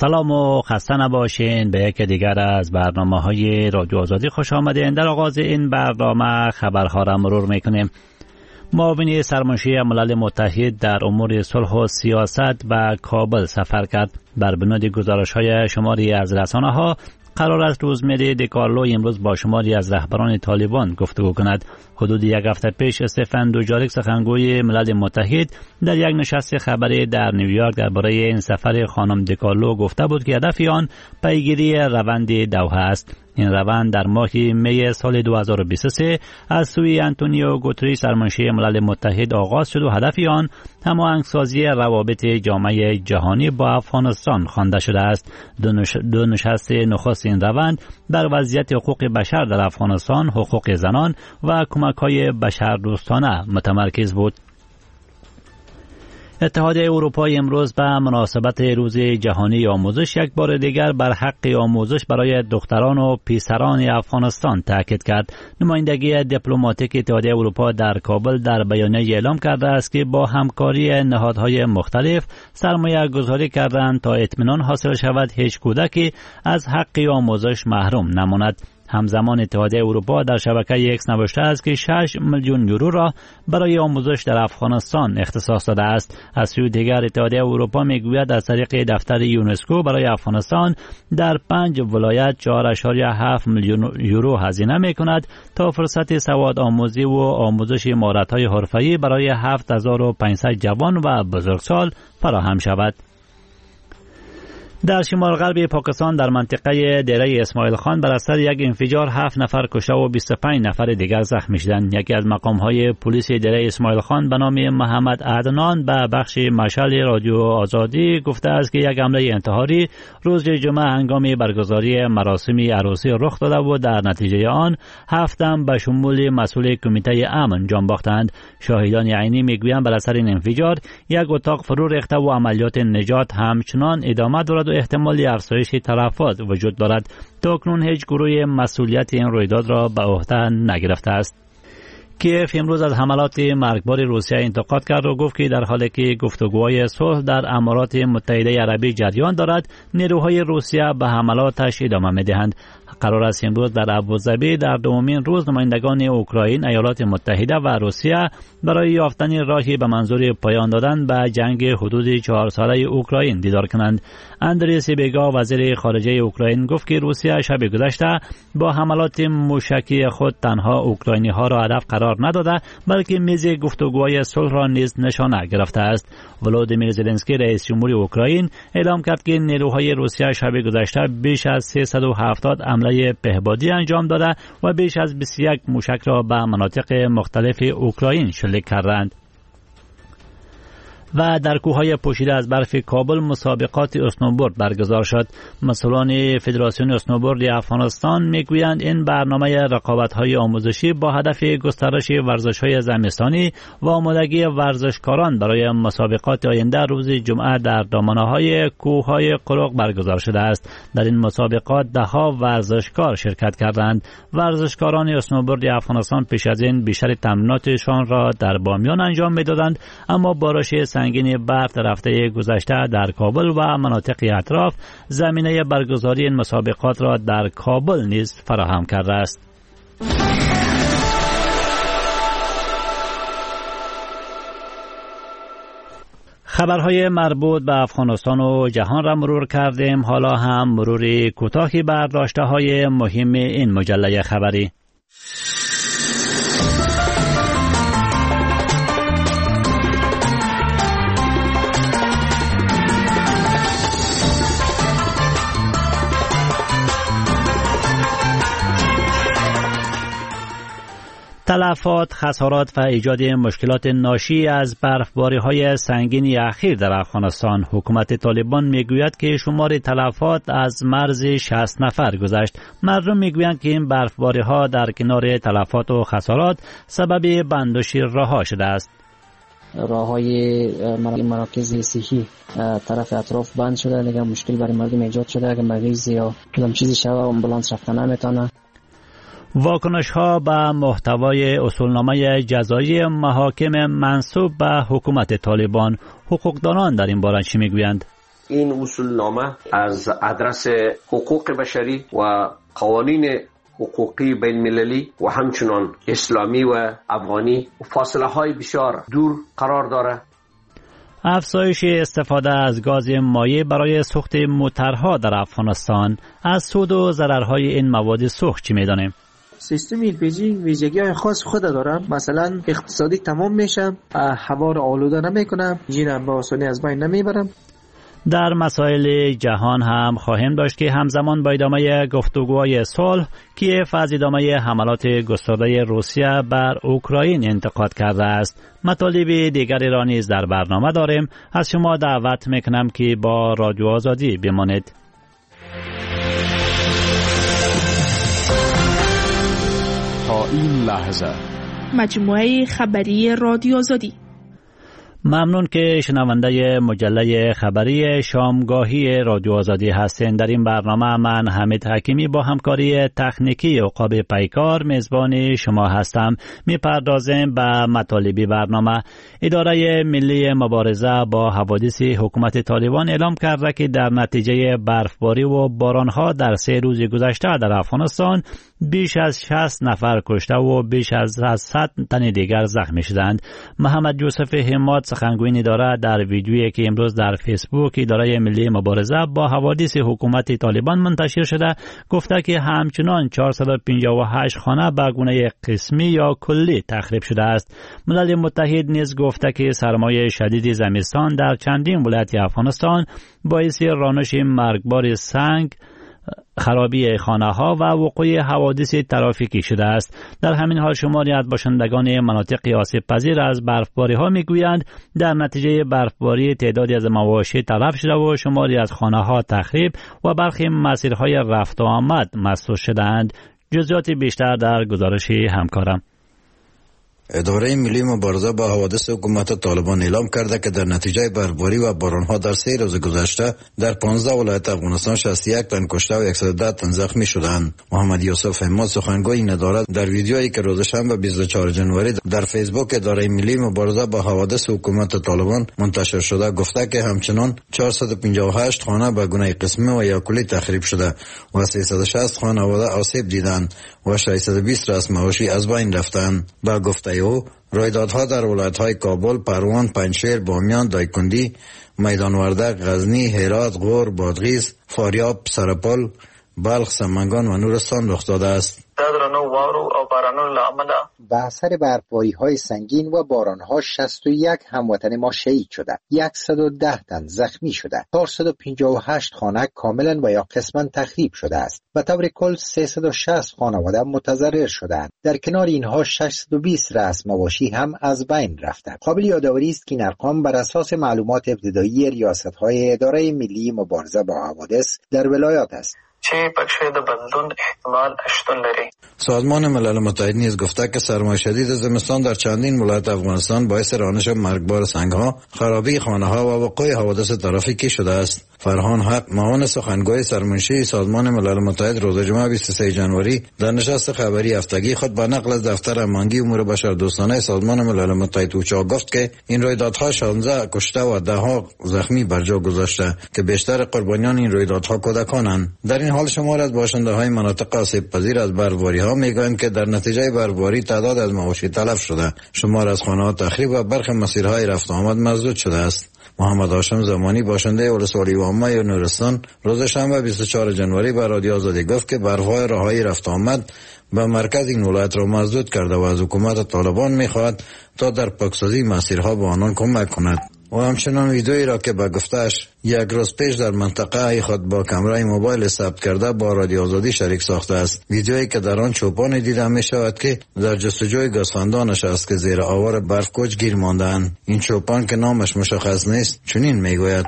سلام و خسته نباشین. به یک دیگر از برنامه‌های رادیو آزادی خوش آمدین. در آغاز این برنامه خبرها را مرور میکنیم. معاون سرمنشی ملل متحد در امور صلح و سیاست به کابل سفر کرد. بر بنیاد گزارش‌های شماری از رسانه‌ها قرار است روزمری دیکارلو امروز با شماری از رهبران طالبان گفتگو کند. حدود یک هفته پیش استفن دوجاریک سخنگوی ملل متحد در یک نشست خبری در نیویورک درباره این سفر خانم دیکارلو گفته بود که هدف آن پیگیری روند دوحه است. این روند در ماه می سال 2023 از سوی انتونیو گوتریش سرمنشی ملل متحد آغاز شد و هدف آن هماهنگسازی روابط جامعه جهانی با افغانستان خوانده شده است. دو نشست نخست این روند بر وضعیت حقوق بشر در افغانستان، حقوق زنان و کمک‌های بشردوستانه متمرکز بود. اتحادیه اروپا امروز به مناسبت روز جهانی آموزش یک بار دیگر بر حق آموزش برای دختران و پسران افغانستان تاکید کرد. نمایندگی دیپلماتیک اتحادیه اروپا در کابل در بیانیه اعلام کرده است که با همکاری نهادهای مختلف سرمایه گذاری کردند تا اطمینان حاصل شود هیچ کودکی از حق آموزش محروم نماند. همزمان اتحادیه اروپا در شبکه اکس نوشته است که 6 میلیون یورو را برای آموزش در افغانستان اختصاص داده است. از سوی دیگر اتحادیه اروپا میگوید از طریق دفتر یونسکو برای افغانستان در 5 ولایت 4.7 میلیون یورو هزینه میکند تا فرصت سواد آموزی و آموزش مهارت‌های حرفه‌ای برای 7500 جوان و بزرگسال فراهم شود. در شمال غرب پاکستان در منطقه دیره اسماعیل خان بر اثر یک انفجار 7 نفر کشته و 25 نفر دیگر زخمی شدند. یکی از مقام‌های پلیس دیره اسماعیل خان به نام محمد عدنان به بخش مشعل رادیو آزادی گفته است که یک حمله انتحاری روز جمعه هنگام برگزاری مراسم عروسی رخ داده و در نتیجه آن 7 تن به شمول مسئول کمیته امن جان باختند. شاهدان عینی میگویند بر اثر این انفجار یک اتاق فرو ریخته و عملیات نجات همچنان ادامه دارد و احتمالی افزایش تلفات وجود دارد. تا اکنون هیچ گروه مسئولیت این رویداد را به عهده نگرفته است. کیف امروز از حملات مرگبار روسیه انتقاد کرد و گفت که در حالی که گفتگوهای صلح در امارات متحده عربی جریان دارد، نیروهای روسیه به حملاتش ادامه می‌دهند. قرار است امروز در ابوظبی در دومین روز نمایندگان اوکراین، ایالات متحده و روسیه برای یافتن راهی به منظور پایان دادن به جنگ حدود 4 ساله اوکراین دیدار کنند. اندری سیبیگا وزیر خارجه اوکراین گفت که روسیه شب گذشته با حملات موشکی خود تنها اوکراینی ها را هدف قرار نداده بلکه میز گفتگوهای صلح را نیز نشانه گرفته است. ولودیمیر زلنسکی رئیس جمهور اوکراین اعلام کرد که نیروهای روسیه شب گذشته بیش از 370 حمله پهپادی انجام داده و بیش از 21 موشک را به مناطق مختلف اوکراین شلیک کردند. و در کوههای پوشیده از برف کابل مسابقات اسنوبورد برگزار شد. مسئولان فدراسیون اسنوبورد افغانستان میگویند این برنامه رقابت‌های آموزشی با هدف گسترش ورزش‌های زمستانی و آمادگی ورزشکاران برای مسابقات آینده روز جمعه در دامنه‌های کوههای قرق برگزار شده است. در این مسابقات ده‌ها ورزشکار شرکت کردند. ورزشکاران اسنوبورد افغانستان پیش از این بیشتر تمریناتشان را در بامیان انجام می‌دادند، اما بارش سنگین برف در هفته گذشته در کابل و مناطق اطراف زمینه برگزاری این مسابقات را در کابل نیز فراهم کرده است. خبرهای مربوط به افغانستان و جهان را مرور کردیم. حالا هم مروری کوتاهی بر داشته‌های مهم این مجله خبری. تلفات، خسارات و ایجاد مشکلات ناشی از برفباری‌های سنگین اخیر در افغانستان. حکومت طالبان میگوید که شمار تلفات از مرز 60 نفر گذشت. مردم میگویند که این برفباری‌ها در کنار تلفات و خسارات سبب بند و شیر راه‌ها شده است. راه‌های مراکز صحی طرف اطراف بند شده، دیگه مشکل برای مردم ایجاد شده. اگه مریض یا کدام چیزی شوه آمبولانس رفتن نمیتونه. واکنش‌ها به محتوای اصولنامه جزایی محاکم منسوب به حکومت طالبان. حقوقدانان در این باره چی میگویند؟ این اصول نامه از ادرس حقوق بشری و قوانین حقوقی بین المللی و همچنان اسلامی و افغانی و فاصله های بسیار دور قرار داره. افزایش استفاده از گاز مایع برای سوخت موترها در افغانستان، از سود و ضررهای این مواد سوخت چی می‌دانیم؟ سیستم LPG ویژگی‌های خاص خود داره. مثلا اقتصادی تمام میشه، هوا رو آلوده نمیکنه، انرژی با آسانی از بین نمیبرم. در مسائل جهان هم خواهیم داشت که همزمان با ادامه گفتگوهای صلح کیف از ادامه حملات گسترده روسیه بر اوکراین انتقاد کرده است. مطالب دیگری را نیز در برنامه داریم. از شما دعوت میکنم که با رادیو آزادی بمانید. تا این لحظه مجموعه خبری رادیو آزادی. ممنون که شنونده مجله خبری شامگاهی رادیو آزادی هستین. در این برنامه من حمید حکیمی با همکاری تکنیکی عقاب پیکار میزبان شما هستم. میپردازیم به مطالب برنامه. اداره ملی مبارزه با حوادث حکومت طالبان اعلام کرده که در نتیجه برفباری و بارانها در 3 روز گذشته در افغانستان بیش از 60 نفر کشته و بیش از 100 تن دیگر زخمی شدند. محمد یوسف همت سخنگوی اداره در ویدیویی که امروز در فیسبوک اداره ملی مبارزه با حوادث حکومت طالبان منتشر شده گفته که همچنان 458 خانه به گونه قسمی یا کلی تخریب شده است. ملل متحد نیز گفته که سرمای شدید زمستان در چندین ولایت افغانستان باعث رانش مرگبار سنگ، خرابی خانه ها و وقوع حوادث ترافیکی شده است. در همین حال شماری از باشندگان مناطق آسیب پذیر از برفباری ها میگویند در نتیجه برفباری تعدادی از مواشی تلف شده و شماری از خانه ها تخریب و برخی مسیرهای رفت و آمد مسدود شدند. جزئیات بیشتر در گزارش همکارم. اداره ملی مبارزه با حوادث حکومت طالبان اعلام کرده که در نتیجه برفباری و بارانها در 3 روز گذشته در 15 ولایت افغانستان 61 تن کشته و 110 تن زخمی شدند. محمد یوسف همت سخنگوی این اداره در ویدیویی که روز شنبه 24 جنوری در فیسبوک اداره ملی مبارزه با حوادث حکومت طالبان منتشر شده گفته که همچنان 458 خانه به گونه قسمی و یا کلی تخریب شده و 360 خانواده آسیب دیدند و 620 راس مواشی از بین رفتند. با گفته او رویدادها در ولایت‌های کابل، پروان، پنجشیر، بامیان، دایکندی، میدان وردک، غزنی، هرات، غور، بادغیس، فاریاب، سرپل، بلخ، سمنگان و نورستان رخ داده است. به اثر برفباری‌های سنگین و باران‌ها 61 هموطن ما شهید شدند، 110 تن زخمی شدند، 458 خانه کاملا و یا قسما تخریب شده است. به طور کل 360 خانواده متضرر شدند. در کنار اینها 620 رأس مواشی هم از بین رفتند. قابل یادآوری است که این ارقام بر اساس معلومات ابتدایی ریاست‌های اداره ملی مبارزه با حوادث در ولایات است. سازمان ملل متحد نیز گفته که سرمای شدید زمستان در چندین ولایت افغانستان باعث رانش مرگبار سنگ‌ها، خرابی خانه‌ها و وقوع حوادث ترافیکی شده است. فرهان حق معاون سخنگوی سرمنشی سازمان ملل متحد روز جمعه 23 جنوری در نشست خبری هفتگی خود به نقل از دفتر امانگی امور بشردوستانه سازمان ملل متحد اوچا گفت که این رویدادها 16 کشته و 10 زخمی بر جا گذاشته که بیشتر قربانیان این رویدادها کودکانند. در این حال شمار از باشنده‌های مناطق آسیب پذیر از برفباری‌ها میگویند که در نتیجه برفباری تعداد از مواشی تلف شده، شمار از خانه‌ها تخریب و برخی مسیرهای رفت و آمد مسدود شده است. محمد هاشم زمانی باشنده ولسوالی وامه نورستان روز شنبه 24 جنوری به رادیو آزادی گفت که برف‌های راههای رفت و آمد به مرکز این ولایت را مسدود کرده و از حکومت طالبان می‌خواهد تا در پاکسازی مسیرها به آنان کمک کند. و همچنان ویدئویی را که به گفته‌اش یک روز پیش در منطقه خود با کامرای موبایل ثبت کرده با رادیو آزادی شریک ساخته است. ویدئویی که در آن چوپانی دیده می شود که در جستجوی گوسفندانش است که زیر آوار برف کوچ گیر مانده‌اند. این چوپان که نامش مشخص نیست چنین میگوید: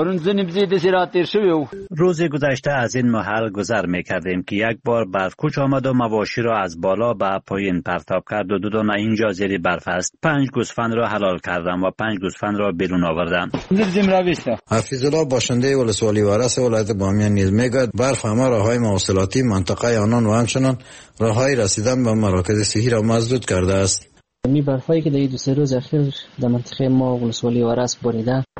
روز گذشته از این محل گذر می‌کردیم که یک بار برف کوچ آمد و مواشی را از بالا به پایین پرتاب کرد و دو اینجا زیر برف است. 5 گوسفند را حلال کردم و 5 گوسفند را بیرون آوردم. حفیظالله باشنده ولسوالی وارث ولایت بامیان نیز میگوید برف همه راههای مواصلاتی منطقه آنان و همچنان راههای رسیدن به مراکز صحی را مسدود کرده است. می برفایی که در 2-3 روز اخیر در منطقه ما ولسوالی وارث باریده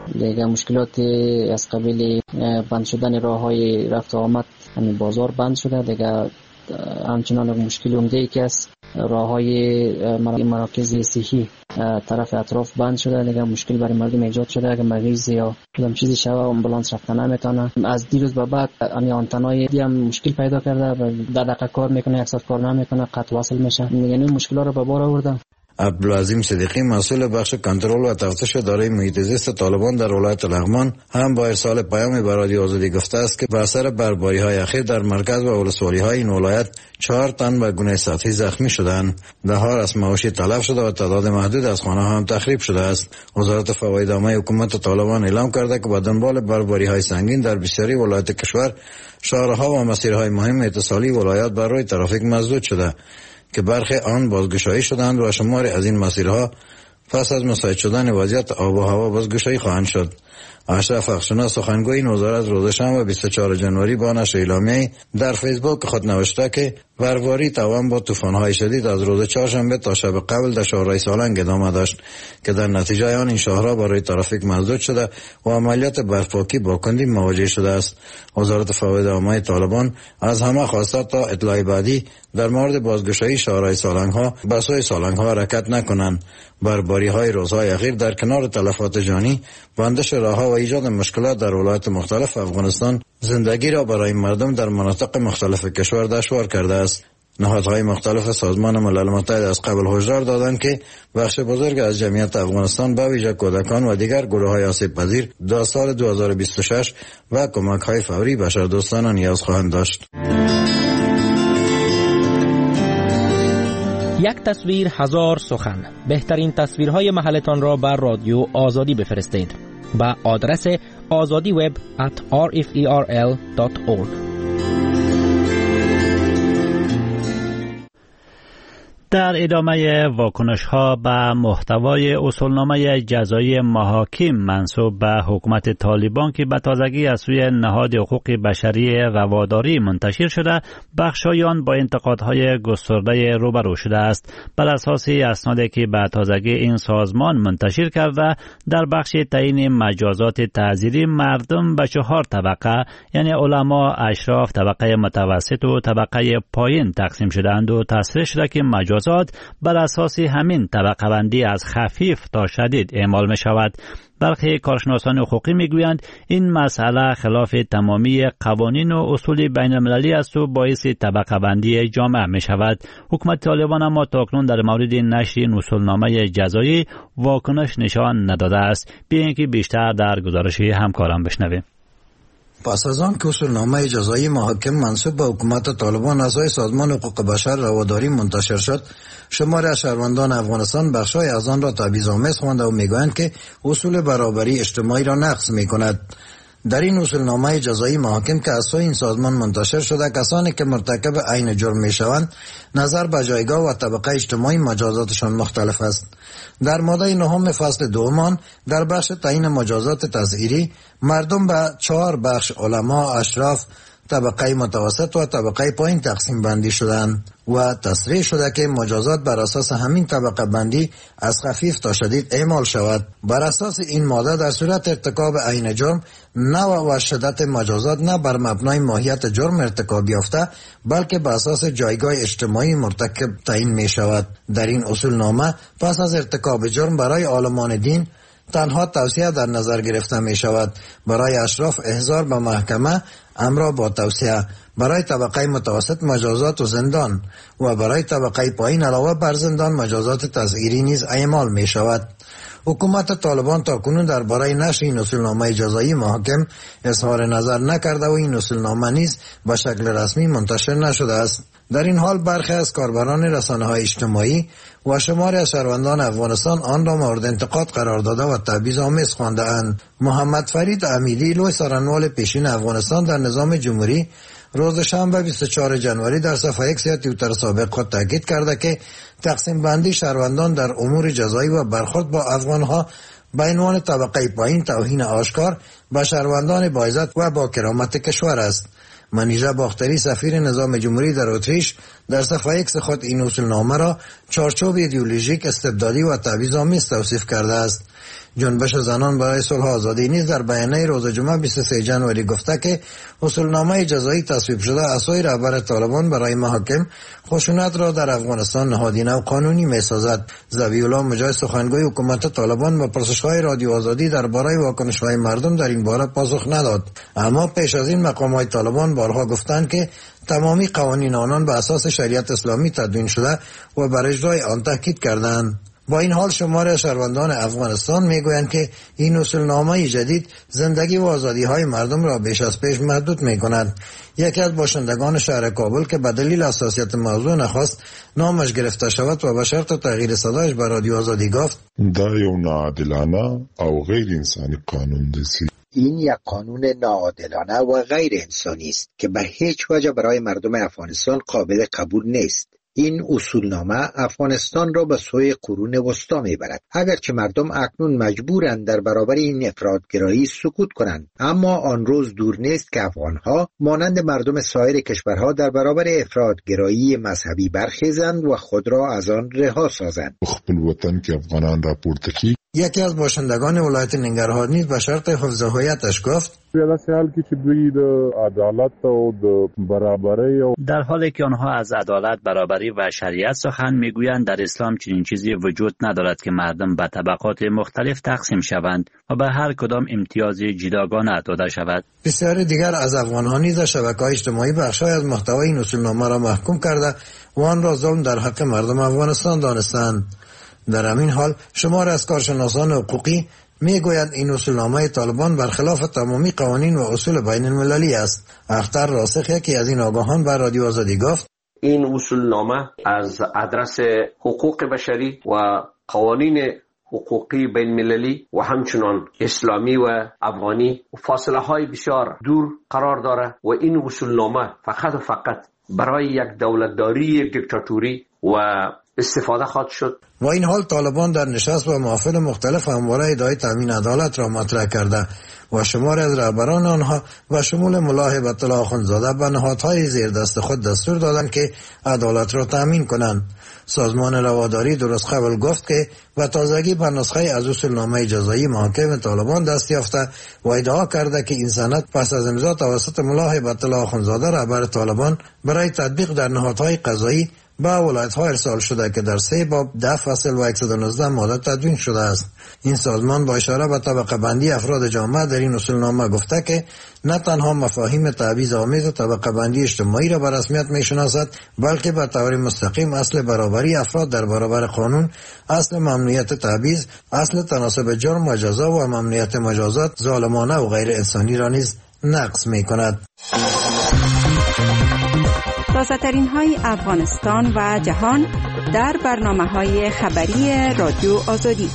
دیگه مشکلات از قبیل بند شدن راههای رفت و آمد، یعنی بازار بند شده دیگه. همچنان مشکل عمده ای که است راههای مراکز صحی طرف اطراف بند شده دیگه، مشکل برای مردم ایجاد شده. اگه مریض یا کدام چیزی شوه آمبولانس رفتن نمیتونه. از دیروز به بعد امی آنتنای دی هم مشکل پیدا کرده، 10 دقیقه کار میکنه، 1 ساعت کار نمیکنه، قطع وصل میشه. یعنی مشکلات رو به بار آوردن. عبدالعظیم صدیقی مسئول بخش کنترل و تفتیش اداره محیط زیست طالبان در ولایت لغمان هم با ارسال پیامی به رادیو آزادی گفته است که بر اثر برفباری‌های اخیر در مرکز و ولسوالی‌های این ولایت 4 تن به گونه سطحی زخمی شدند. ده‌ها از مواشی تلف شده و تعداد محدود از خانه‌ها هم تخریب شده است. وزارت فواید عامه حکومت طالبان اعلام کرده که به دنبال برفباری‌های سنگین در بسیاری ولایات کشور شهرها و مسیرهای مهم اتصالی ولایت بر روی ترافیک مسدود شده که برخی آن بازگشایی شدند و شمار از این مسیرها پس از مساعد شدن وضعیت آب و هوا بازگشایی خواهند شد. اشرف اخشنا سخنگوی این وزارت روز شنبه 24 جنوری با نشر اعلامیه‌ای در فیسبوک خود نوشته که برفباری توأم با طوفان‌های شدید از روز چهارشنبه تا شب قبل در شهرهای سالنگ ادامه داشت که در نتیجه آن این شهرها برای ترافیک مسدود شده و عملیات برفپاکی با کندی مواجه شده است. وزارت فواید عامه طالبان از همه خواسته تا اطلاع بعدی در مورد بازگشایی شهرهای سالنگ‌ها به سوی سالنگ‌ها حرکت نکنند. برفباری‌های روزهای اخیر در کنار تلفات جانی، بندش راه‌ها و ایجاد مشکلات در ولایات مختلف افغانستان زندگی را برای مردم در مناطق مختلف کشور دشوار کرده است. نهادهای مختلف سازمان ملل متحد از قبل هشدار دادند که بخش بزرگ از جمعیت افغانستان به ویژه کودکان و دیگر گروه‌های آسیب‌پذیر در سال 2026 و کمک‌های فوری بشردوستانه نیاز خواهند داشت. یک تصویر هزار سخن. بهترین تصویرهای محلتان را بر رادیو آزادی بفرستید با آدرس azadiweb@rferl.org. در ادامه واکنش‌ها به محتوای اصولنامه جزایی محاکم منسوب به حکومت طالبان که به تازگی از سوی نهاد حقوق بشری رواداری منتشر شده، بخش‌های آن با انتقادهای گسترده روبرو شده است. بر اساس اسنادی که به تازگی این سازمان منتشر کرده، در بخش تعیین مجازات تعزیری مردم به 4 طبقه یعنی علما، اشراف، طبقه متوسط و طبقه پایین تقسیم شدند و تصریح شده که مجازات بر اساس همین طبقه بندی از خفیف تا شدید اعمال می شود. برخی کارشناسان حقوقی می گویند این مسئله خلاف تمامی قوانین و اصول بین المللی است و باعث طبقه بندی جامعه می شود. حکومت طالبان اما تاکنون در مورد نشر این اصولنامه جزایی واکنش نشان نداده است. بیایید که بیشتر در گزارش همکاران بشنویم. پس از آن که اصولنامه جزایی محاکم منسوب به حکومت طالبان از سوی سازمان حقوق بشر رواداری منتشر شد، شماری از شهروندان افغانستان بخشای از آن را تبعیض‌آمیز خوانده و میگویند که اصول برابری اجتماعی را نقض میکند. در این اصولنامه جزایی محاکم که از سوی این سازمان منتشر شده، کسانی که مرتکب عین جرم میشوند نظر به جایگاه و طبقه اجتماعی مجازاتشان مختلف است. در ماده 9 فصل 2 در بخش تعیین مجازات تزهیری مردم به 4 بخش علما، اشراف، طبقه متوسط و طبقه پایین تقسیم بندی شدند و تصریح شده که مجازات بر اساس همین طبقه بندی از خفیف تا شدید اعمال شود. بر اساس این ماده در صورت ارتکاب عین جرم نوع و شدت مجازات نه بر مبنای ماهیت جرم ارتکاب یافته بلکه بر اساس جایگاه اجتماعی مرتکب تعیین می شود. در این اصولنامه پس از ارتکاب جرم برای عالمان دین تنها توصیه در نظر گرفته می شود. برای اشراف احضار به محکمه امر با توصیه، برای طبقه متوسط مجازات و زندان و برای طبقه پایین علاوه بر زندان مجازات تزهیری نیز اعمال می شود. حکومت طالبان تاکنون درباره نشر این اصولنامه جزایی محاکم اظهار نظر نکرده و این اصولنامه نیز به شکل رسمی منتشر نشده است. در این حال برخی از کاربران رسانه‌های اجتماعی و شماری از شهروندان افغانستان آن را مورد انتقاد قرار داده و تبعیض‌آمیز خوانده‌اند. محمد فرید امیدی، لوی سرانوال پیشین افغانستان در نظام جمهوری، روز شنبه 24 جنوری در صفحه X توییتر سابق خود تاکید کرده که تقسیم بندی شهروندان در امور جزایی و برخورد با افغانها به عنوان طبقه پایین توهین آشکار به شهروندان با عزت و با کرامت کشور است. منیژه باختری، سفیر نظام جمهوری در اتریش، در صفحه X خود این اصولنامه را چارچوب ایدئولوژیک، استبدادی و تبعیض‌آمیز توصیف کرده است. جنبش زنان برای صلح و آزادی نیز در بیانیه روز جمعه 23 جنوری گفته که اصولنامه جزایی تصویب شده عصای رهبر طالبان برای محاکم خشونت را در افغانستان نهادینه و قانونی می‌سازد. ذبیح الله مجاهد سخنگوی حکومت طالبان به پرسش‌های رادیو آزادی درباره واکنش‌های مردم در این باره پاسخ نداد، اما پیش از این مقام‌های طالبان بارها گفتند که تمامی قوانین آنان به اساس شریعت اسلامی تدوین شده و بر اجرای آن تاکید کردند. با این حال شمار شهروندان افغانستان میگویند که این اصولنامه جدید زندگی و آزادی‌های مردم را بیش از پیش محدود می‌کند. یکی از باشندگان شهر کابل که به دلیل حساسیت موضوع نخواست نامش گرفته شود و به شرط تغییر صدایش به رادیو آزادی گفت: دا یو ناعادلانه او غیر انسانی قانون دی. این یک قانون ناعادلانه و غیر انسانی است که به هیچ وجه برای مردم افغانستان قابل قبول نیست. این اصولنامه افغانستان را به سوی قرون وسطا میبرد. اگرچه مردم اکنون مجبورند در برابر این افراطگرایی سکوت کنند، اما آن روز دور نیست که افغانها مانند مردم سایر کشورها در برابر افراطگرایی مذهبی برخیزند و خود را از آن رها سازند. خپل وطن که افغانان را پورته کی. یکی از باشندگان ولایت ننگرهار نیز به شرط حفظ هویتش گفت: در حالی که آنها از عدالت، برابری و شریعت سخن میگویند، در اسلام چنین چیزی وجود ندارد که مردم به طبقات مختلف تقسیم شوند و به هر کدام امتیاز جداگانه داده شود. بسیاری دیگر از افغانها نیز شبکه‌های اجتماعی بخشای از محتوای این اصولنامه را محکوم کرده و آن را ظلم در حق مردم افغانستان دانستند. در همین حال شمار از کارشناسان حقوقی میگویند این اصولنامه طالبان برخلاف تمامی قوانین و اصول بین المللی است. اختر راسخ یکی از این آگاهان بر رادیو آزادی گفت: این اصولنامه از ادرس حقوق بشری و قوانین حقوقی بین المللی و همچنان اسلامی و افغانی فاصله های بسیار دور قرار داره و این اصولنامه فقط و فقط برای یک دولتداری، یک دیکتاتوری و استفاده خواهد شد. و این حال طالبان در نشست و محافل مختلف همواره ادعای تامین عدالت را مطرح کرده و شمار از رهبران آنها و شمول ملا هیبت الله آخوندزاده به نهادهای زیر دست خود دستور دادند که عدالت را تامین کنند. سازمان رواداری درست قبل گفت که به تازگی به نسخه از اصولنامه جزایی محاکم طالبان دست یافته و ادعا کرده که این سند پس از امضا توسط ملا هیبت الله آخوندزاده رهبر طالبان برای تطبیق در نهادهای قضایی به ولایت‌ها ارسال شده که در 3 باب 10 فصل و 119 ماده تدوین شده است. این سازمان با اشاره به طبقه بندی افراد جامعه در این اصولنامه گفته که نه تنها مفاهیم تبعیض‌آمیز طبقه بندی اجتماعی را به رسمیت می‌شناسد، بلکه به طور مستقیم اصل برابری افراد در برابر قانون، اصل ممنوعیت تبعیض، اصل تناسب جرم و جزا و ممنوعیت مجازات ظالمانه و غیر انسانی را نیز نقض می‌کند. تازه‌ترین های افغانستان و جهان در برنامه‌های خبری رادیو آزادی.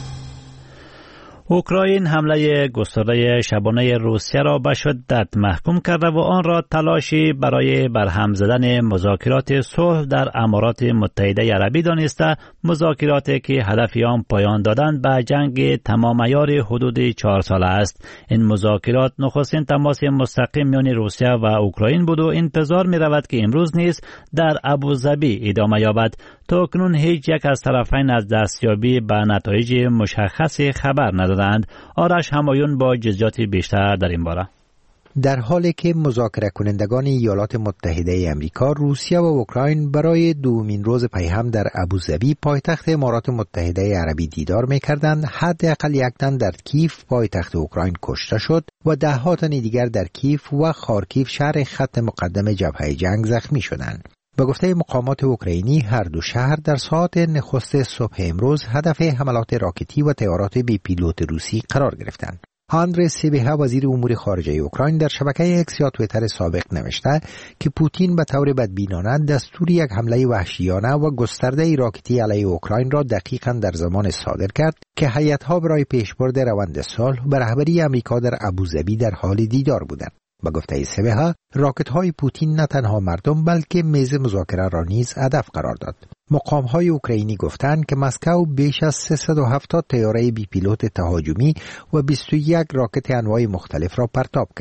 اوکراین حمله گسترده شبانه روسیه را به شدت محکوم کرده و آن را تلاشی برای برهم زدن مذاکرات صلح در امارات متحده عربی دانسته، مذاکراتی که هدف آن پایان دادن به جنگ تمام عیار حدود 4 ساله است. این مذاکرات نخستین تماس مستقیم میان روسیه و اوکراین بود و انتظار می رود که امروز نیز در ابوظبی ادامه یابد. تا کنون هیچ یک از طرفین از دستیابی به نتایج مشخصی خبر ندادند. آرش همایون با جزئیات بیشتر در این باره. در حالی که مذاکره کنندگان ایالات متحده امریکا، روسیه و اوکراین برای دومین روز پی هم در ابوظبی پایتخت امارات متحده عربی دیدار می‌کردند، حداقل یک تن در کیف پایتخت اوکراین کشته شد و ده‌ها تن دیگر در کیف و خارکیف شهر خط مقدم جبهه جنگ زخمی شدند. به گفته مقامات اوکراینی، هر دو شهر در ساعات نخست صبح امروز هدف حملات راکتی و طیارات بی پیلوت روسی قرار گرفتند. آندری سیبیها، وزیر امور خارجه اوکراین، در شبکه اکس یا توییتر سابق نوشته که پوتین به طور بدبینانه دستور یک حمله وحشیانه و گسترده راکتی علیه اوکراین را دقیقاً در زمان صادر کرد که هیئت‌ها برای پیشبرد روند صلح به رهبری امریکا در ابوظبی در حال دیدار بودند. با گفته سبها، راکت‌های پوتین نه تنها مردم بلکه میز مذاکره را نیز هدف قرار داد. مقام‌های اوکراینی گفتند که مسکو بیش از 370 طیاره بی پیلوت تهاجمی و 21 راکت انواع مختلف را پرتاب کرده.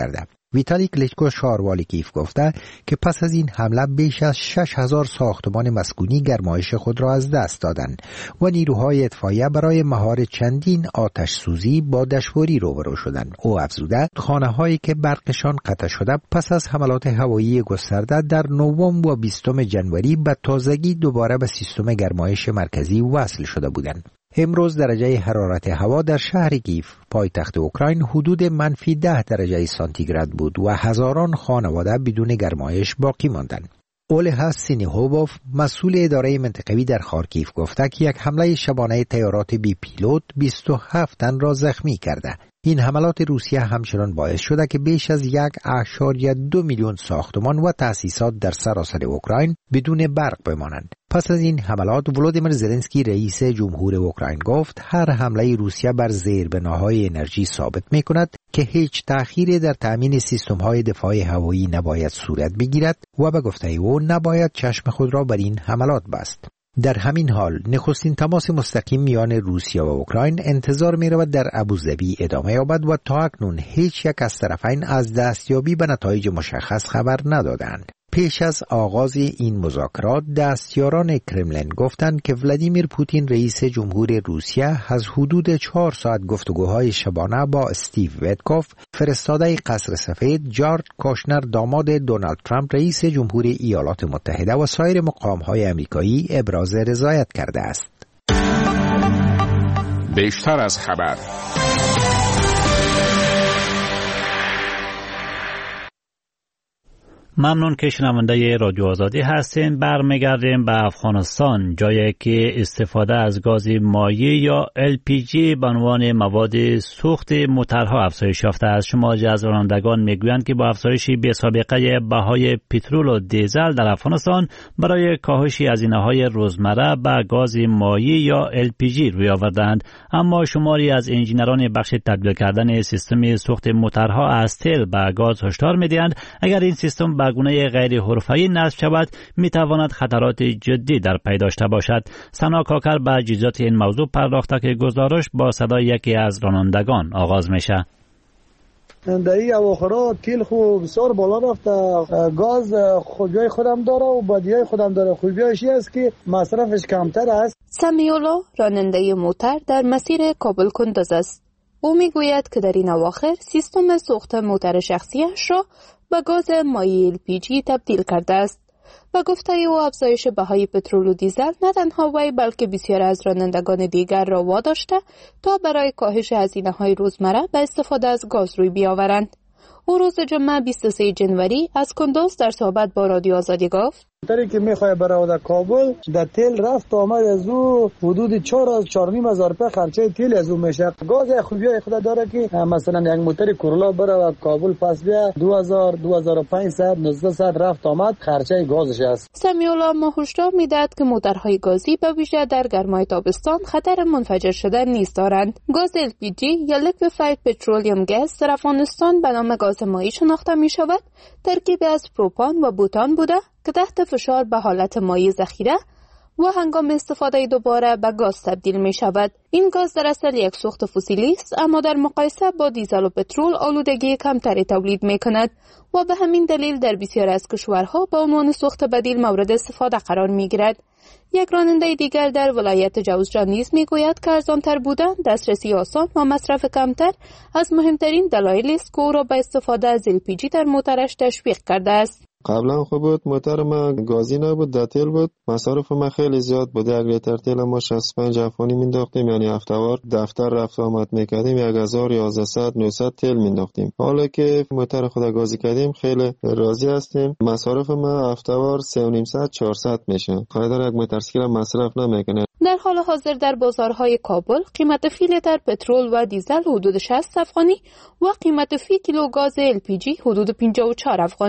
ویتالی کلیچکو شاروالی کیف گفته که پس از این حمله بیش از 6000 ساختمان مسکونی گرمایش خود را از دست دادند و نیروهای اطفائیه برای مهار چندین آتش سوزی با دشواری روبرو شدند. او افزوده خانه‌هایی که برقشان قطع شده پس از حملات هوایی گسترده در نوامبر و 20 ژانویه به تازگی دوباره به سیستم گرمایش مرکزی وصل شده بودند. امروز درجه حرارت هوا در شهر کیف پایتخت اوکراین حدود -10 درجه سانتیگراد بود و هزاران خانواده بدون گرمایش باقی ماندند. اولها سینیهوبوف مسئول اداره منطقوی در خارکیف گفته که یک حمله شبانه طیارات بی پیلوت 27 تن را زخمی کرده. این حملات روسیه همچنان باعث شده که بیش از 1.2 میلیون ساختمان و تأسیسات در سراسر اوکراین بدون برق بمانند. پس از این حملات ولودیمیر زلنسکی رئیس جمهور اوکراین گفت هر حمله روسیه بر زیربناهای انرژی ثابت می‌کند که هیچ تأخیری در تأمین سیستم‌های دفاع هوایی نباید صورت بگیرد و به گفته او نباید چشم خود را بر این حملات بست. در همین حال نخستین تماس مستقیم میان روسیه و اوکراین انتظار می‌رود در ابوظبی ادامه یابد و تا اکنون هیچ یک از طرفین از دستیابی به نتایج مشخص خبر ندادند. پیش از آغاز این مذاکرات دستیاران کرملین گفتند که ولادیمیر پوتین رئیس جمهور روسیه از حدود 4 ساعت گفتگوهای شبانه با استیو ویتکوف فرستاده قصر سفید، جارد کوشنر داماد دونالد ترامپ رئیس جمهور ایالات متحده و سایر مقام‌های آمریکایی ابراز رضایت کرده است. بیشتر از خبر. ممنون که شنونده رادیو آزادی هستین. برمیگردیم به افغانستان، جایی که استفاده از گاز مایع یا LPG به عنوان مواد سوخت موترها افزایش یافته است. شماری از رانندگان میگویند که با افزایش بی‌سابقه بهای پترول و دیزل در افغانستان برای کاهش هزینه‌های روزمره به گاز مایع یا LPG روی آوردند. اما شماری از انجینران بخش تبدیل کردن سیستم سوخت موترها از تیل به گاز هشدار می‌دهند اگر این سیستم به گونه غیر حرفه‌ای نصب شود میتواند خطرات جدی در پی داشته باشد. سنا کاکر به جزئیات این موضوع پرداخته که گزارش با صدای یکی از رانندگان آغاز میشه. در این اواخرها تیل خوب بسیار بالا رفته. گاز خوبیای خودم داره و بدیای خودم داره. خوبیایش است که مصرفش کمتر است. سمیولا راننده موتر در مسیر کابل کندوز است. او میگوید که در این اواخر سیستم سوخت موتر شخصیش را به گاز مایع LPG تبدیل کرده است. و گفته او افزایش بهای پترول و دیزل نه تنها وی بلکه بسیار از رانندگان دیگر را واداشته تا برای کاهش هزینه‌های روزمره به استفاده از گاز روی بیاورند. او روز جمعه 23 ژانویه از کندوز در صحبت با رادیو آزادی گفت: تری که میخوای برای در کابل در تیل رفت آمد از او حدود 4,500 روپیه خرچه تیل از او میشه. گاز خوبیای خود داره که مثلا یک موتر کورولا برای کابل پس بیا 2000 2500 1900 رفت آمد خرچه گازش است. سمیولا ما هشدار میداد که موترهای گازی به ویژه در گرمای تابستان خطر منفجر شدن نیز دارند. گاز LPG یا لیکویفاید پترولیوم گاز در افغانستان به نام گاز مایع شناخته می شود. ترکیبی از پروپان و بوتان بوده که تحت فشار به حالت مایع ذخیره و هنگام استفاده دوباره به گاز تبدیل می شود. این گاز در اصل یک سوخت فسیلی است اما در مقایسه با دیزل و پترول آلودگی کمتری تولید می کند و به همین دلیل در بسیاری از کشورها به عنوان سوخت بدیل مورد استفاده قرار می گیرد. یک راننده دیگر در ولایت جوزجان نیز می گوید که ارزان‌تر بودن، دسترسی آسان و مصرف کمتر از مهمترین دلایلی است که او را به استفاده از LPG در موترش تشویق کرده است. قبلا خوب بود، موتر ما گازی نبود، در تیل بود. مصرف ما خیلی زیاد بود. 1 لیتر تیل ما 65 افغانی مینداختیم، یعنی هفته‌وار دفتر رفت آمد میکردیم 1000 1100 900 تیل مینداختیم. حالا که موتر خود گازی کردیم خیلی راضی هستیم. مصرف ما هفته‌وار 3500 400 میشه. قاعده یک موتورسیکل مصرف نمیکنه. در حال حاضر در بازارهای کابل قیمت فی لیتر پترول و دیزل حدود 60 افغانی و قیمت فی کیلو گاز LPG حدود 54 افغانی است.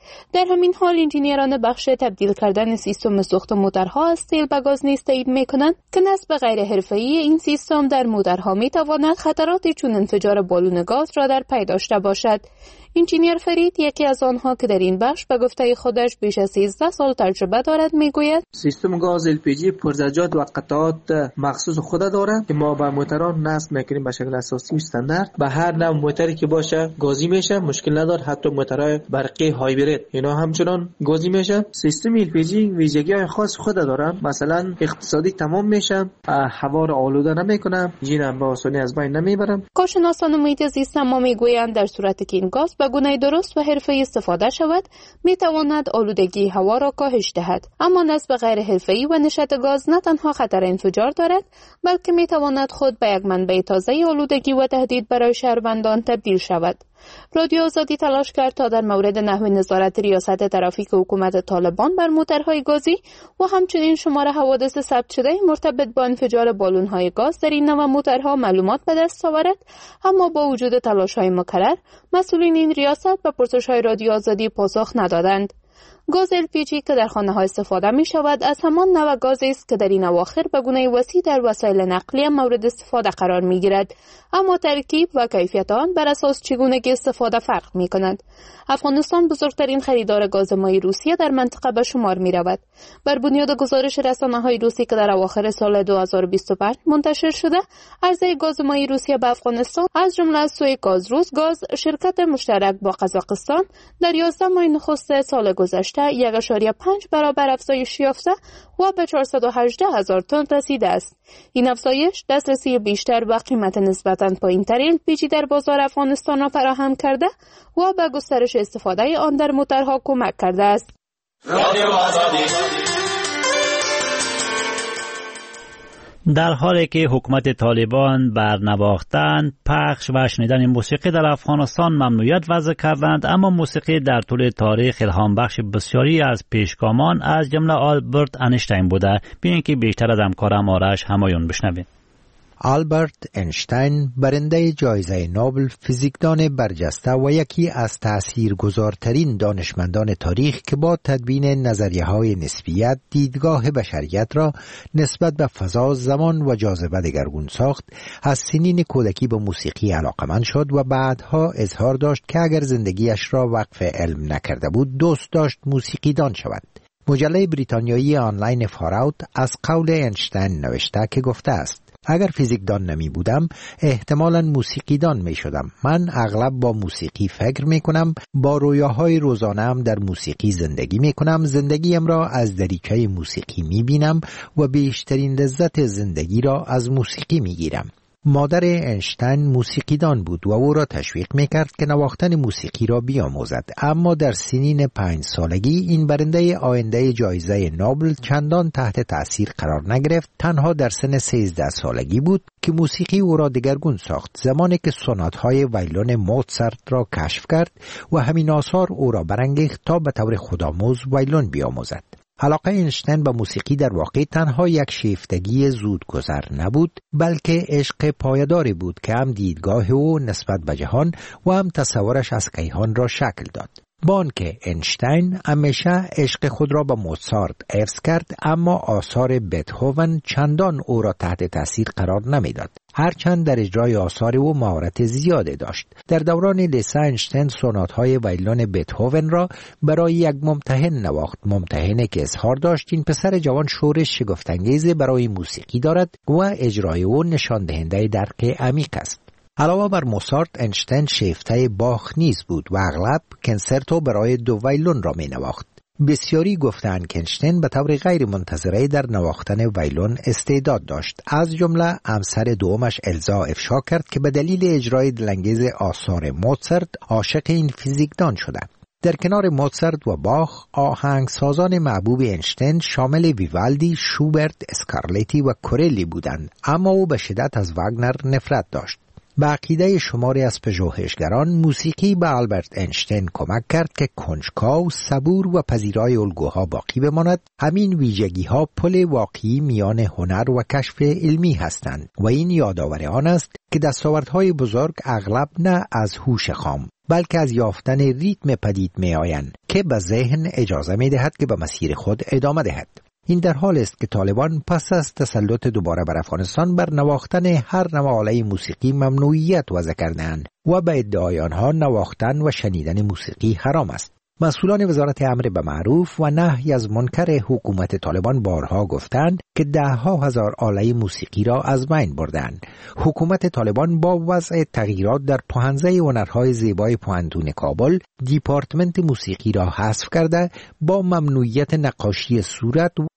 در همین حال انجینیران بخش تبدیل کردن سیستم سوخت موتورها از تیل به گاز نیز تایید می‌کنند که نصب غیر حرفه‌ای این سیستم در موتورها می‌تواند خطراتی چون انفجار بالون گاز را در پی داشته باشد. انجینیر فرید، یکی از آنها که در این بخش به گفته خودش بیش از 13 سال تجربه دارد، میگوید سیستم گاز LPG پرزجاج و قطعات مخصوص خود دارد که ما به موتوران نصب میکنیم به شکل اساسی و استاندارد. به هر نوع موتوری که باشه گازی میشه، مشکل نداره. حتی موتورهای برقی هایبرید اینا همچنان گازی میشه. سیستم LPG ویژگی‌های خاص خود دارن، مثلا اقتصادی تمام میشه، هوا را آلوده نمیکنه، جین با آسانی از بین نمیبرم. کارشناسان محیط زیست ما میگویند در صورتی که این گاز به گونه درست و حرفه‌ای استفاده شود میتواند آلودگی هوا را کاهش دهد. اما نصب غیر حرفه‌ای و نشت گاز نه تنها خطر انفجار دارد، بلکه میتواند خود به یک منبع تازه آلودگی و تهدید برای شهروندان تبدیل شود. رادیو آزادی تلاش کرد تا در مورد نحوه نظارت ریاست ترافیک حکومت طالبان بر موتورهای گازی و همچنین شمار حوادث ثبت شده مرتبط با انفجار بالون‌های گاز در این نوع موتورها معلومات به دست آورد، اما با وجود تلاش‌های مکرر مسئولین این ریاست به پرسش‌های رادیو آزادی پاسخ ندادند. گاز LPG که در خانه‌ها استفاده می‌شود از همان نوع گازی است که در این اواخر به گونه وسیع در وسایل نقلیه مورد استفاده قرار می‌گیرد، اما ترکیب و کیفیت آن بر اساس چگونگی استفاده فرق می‌کند. افغانستان بزرگترین خریدار گاز مای روسیه در منطقه به شمار می‌رود. بر بنیاد گزارش رسانه‌های روسی که در اواخر سال 2025 منتشر شده، عرضه گاز مای روسیه به افغانستان از جمله از سوی گازروس گاز، شرکت مشترک با قزاقستان، در 11 ماه نخست سال گذشته 1.5 برابر افزایش یافته و به 418,000 تن رسیده است. این افزایش دسترسی بیشتر و قیمت نسبتاً پایین‌تر LPG در بازار افغانستان را فراهم کرده و به گسترش استفاده آن در موتورها کمک کرده است. در حالی که حکومت طالبان بر نواختن، پخش و شنیدن موسیقی در افغانستان ممنوعیت وضع کردند، اما موسیقی در طول تاریخ الهام بخش بسیاری از پیشگامان از جمله آلبرت انیشتین بوده. ببینید که بیشتر از همکارم آرش همایون بشنوید. آلبرت اینشتین برنده جایزه نوبل، فیزیکدان برجسته و یکی از تأثیرگذارترین دانشمندان تاریخ که با تدوین نظریه‌های نسبیت دیدگاه بشریت را نسبت به فضا، زمان و جاذبه دگرگون ساخت، از سنین کودکی به موسیقی علاقه‌مند شد و بعدها اظهار داشت که اگر زندگیش را وقف علم نکرده بود دوست داشت موسیقیدان شود. مجله بریتانیایی آنلاین فاراوت از قول اینشتین نوشته که گفته است: اگر فیزیکدان نمی بودم احتمالاً موسیقیدان می شدم. من اغلب با موسیقی فکر می کنم، با رویاهای روزانه‌ام در موسیقی زندگی می کنم، زندگیم را از دریچه موسیقی می بینم و بیشترین لذت زندگی را از موسیقی می گیرم. مادر اینشتین موسیقیدان بود و او را تشویق می‌کرد که نواختن موسیقی را بیاموزد، اما در سنین 5 سالگی این برنده آینده جایزه نوبل چندان تحت تأثیر قرار نگرفت. تنها در سن 13 سالگی بود که موسیقی او را دگرگون ساخت، زمانی که سونات‌های وایلون موزارت را کشف کرد و همین آثار او را برانگیخت تا به طور خودآموز وایلون بیاموزد. علاقه اینشتین به موسیقی در واقع تنها یک شیفتگی زودگذر نبود، بلکه عشق پایداری بود که هم دیدگاه او نسبت به جهان و هم تصورش از کیهان را شکل داد. با آنکه اینشتین همیشه عشق خود را به موزارت حفظ کرد، اما آثار بتهوون چندان او را تحت تاثیر قرار نمیداد، هرچند در اجرای آثار او مهارت زیاده داشت. در دوران لیسه اینشتین سونات‌های وایلون بتهوون را برای یک ممتحن نواخت، ممتحنی که اظهار داشت این پسر جوان شورش شگفت‌انگیز برای موسیقی دارد و اجرای او نشان دهنده درک عمیق است. علاوه بر موزارت، اینشتین شیفته باخ نیز بود و اغلب کنسرتو برای 2 وایلون را می نواخت. بسیاری گفتند که اینشتین به طور غیر منتظره در نواختن وایلون استعداد داشت. از جمله همسر دومش الزا افشا کرد که به دلیل اجرای دلانگیز آثار موزارت عاشق این فیزیکدان شده. در کنار موزارت و باخ، آهنگسازان محبوب اینشتین شامل ویوالدی، شوبرت، اسکارلتی و کورلی بودند، اما او به شدت از واگنر نفرت داشت. به عقیده شماری از پژوهشگران موسیقی به آلبرت اینشتین کمک کرد که کنجکاو، صبور و پذیرای الگوها باقی بماند. همین ویژگی‌ها پل واقعی میان هنر و کشف علمی هستند و این یادآور آن است که دستاوردهای بزرگ اغلب نه از هوش خام بلکه از یافتن ریتم پدید می‌آیند که به ذهن اجازه می‌دهد که به مسیر خود ادامه دهد. این در حال است که طالبان پس از تسلط دوباره بر افغانستان بر نواختن هر نوع آله موسیقی ممنوعیت وضع کردند و به ادعای آنها نواختن و شنیدن موسیقی حرام است. مسئولان وزارت امر به معروف و نهی از منکر حکومت طالبان بارها گفتند که ده‌ها هزار آله موسیقی را از بین بردند. حکومت طالبان با وضع تغییرات در پوهنزه هنرهای زیبای پوهنتون کابل دیپارتمنت موسیقی را حذف کرده با ممنوعیت نقاشی صورت